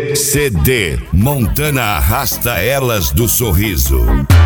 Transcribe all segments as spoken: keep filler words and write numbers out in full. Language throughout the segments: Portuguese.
C D Montana Arrasta Elas do Sorriso.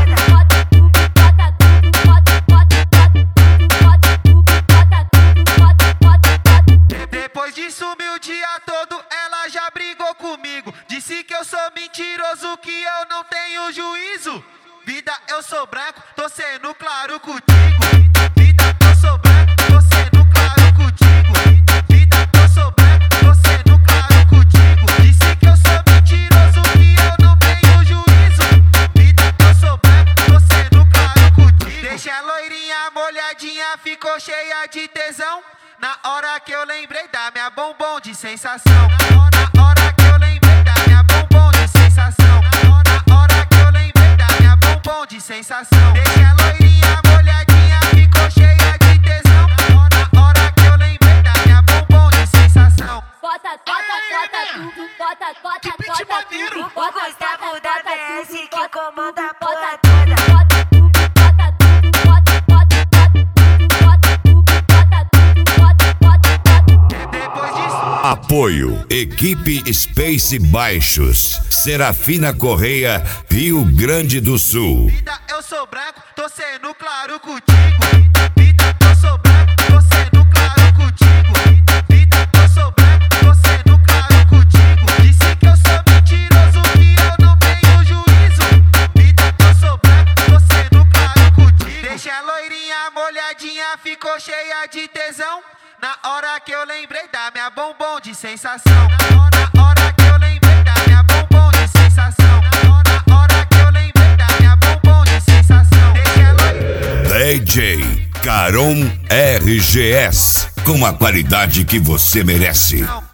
Depois de sumir o dia todo, ela já brigou comigo. Disse que eu sou mentiroso, que eu não tenho juízo. Vida, eu sou branco, tô sendo claro contigo. Vida, eu sou branco, tô sendo claro contigo. Vida, eu sou branco, tô sendo claro contigo. Disse que eu sou mentiroso, que eu não tenho juízo. Vida, eu sou branco, tô sendo claro contigo. Deixa a loirinha molhadinha, ficou cheia de tesão. Na hora que eu lembrei da minha bombom de sensação. Na hora que eu lembrei da minha bombom de sensação. Na hora que eu lembrei da minha bombom de sensação. Deixa a loirinha molhadinha, ficou cheia de tesão. Na hora que eu lembrei da minha bombom de sensação. Bota, bota, bota tudo, bota, bota, bota tudo. O Gustavo da B S que comanda a porra Bota toda. tudo, bota tudo, bota tudo, bota, bota, bota tudo, bota tudo, bota, bota, bota. Depois disso, Apoio Equipe Space Baixos, Serafina Correia, Rio Grande do Sul. vida, eu sou branco, tô sendo claro contigo. Vida, eu sou branco, tô sendo claro contigo. Vida, eu sou branco, tô sendo claro contigo. Disse que eu sou mentiroso, que eu não tenho juízo. Vida, eu sou branco, tô sendo claro contigo. Deixa a loirinha molhadinha, ficou cheia de tesão. Na hora que eu lembrei da minha bombom de sensação. Na hora que eu lembrei da minha bombom de sensação. Na hora que eu lembrei da minha bombom de sensação. Deixa ela D J Caron R G S, com a qualidade que você merece.